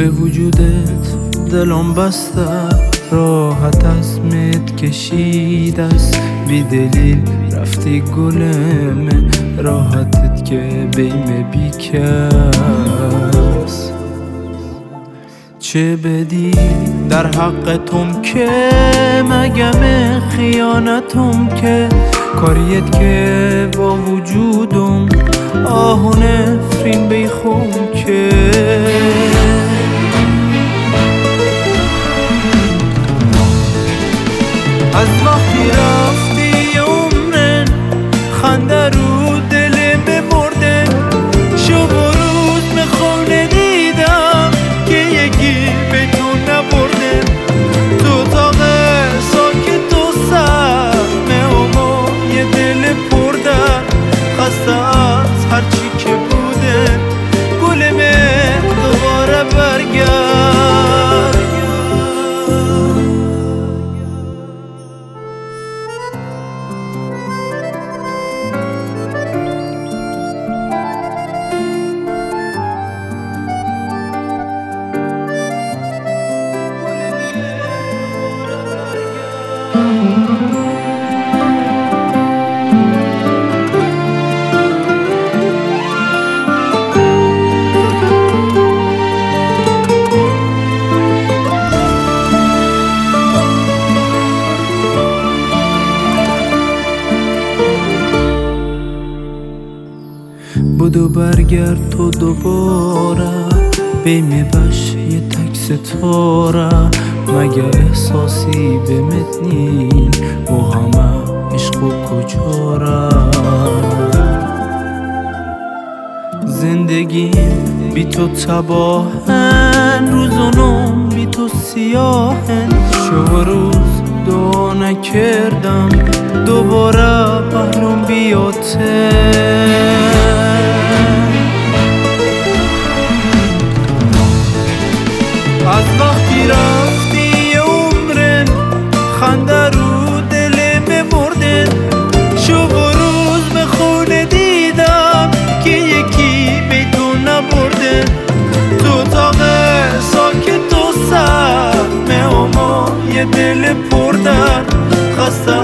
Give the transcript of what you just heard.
به وجودت دلم بسته، راحت از مت کشید است، بی دلیل رفتی گلم، راحتت که بیم بی کس. چه بدی در حقتم که مگم خیانتم که کاریت که با وجودم آه و نفرین بیخون که از وقتی رفتی عمرن خنده رو دلم ببرده، شب و روز میخونه دیدم که یکی به تو نبرده. تو تاق ساکت و سرمه اما یه دل پردر، خسته از هرچی که بوده گلم دوباره برگرد. بدو برگرد تو دوباره، بیم بش یه تک ستاره، مگه احساسی بهمت نین و همه عشق و کجاره. زندگیم بی تو تباهن، روزونم بی تو سیاهن، شب و روز دعا نکردم دوباره پهلوم بیاته. از وقتی رفتی عمرن خنده رو دلم ببرده، شب و روز به خونه دیدم که یکی به تو نبرده. تو تاق ساکت و سرمه اما یه دل پردر، خسته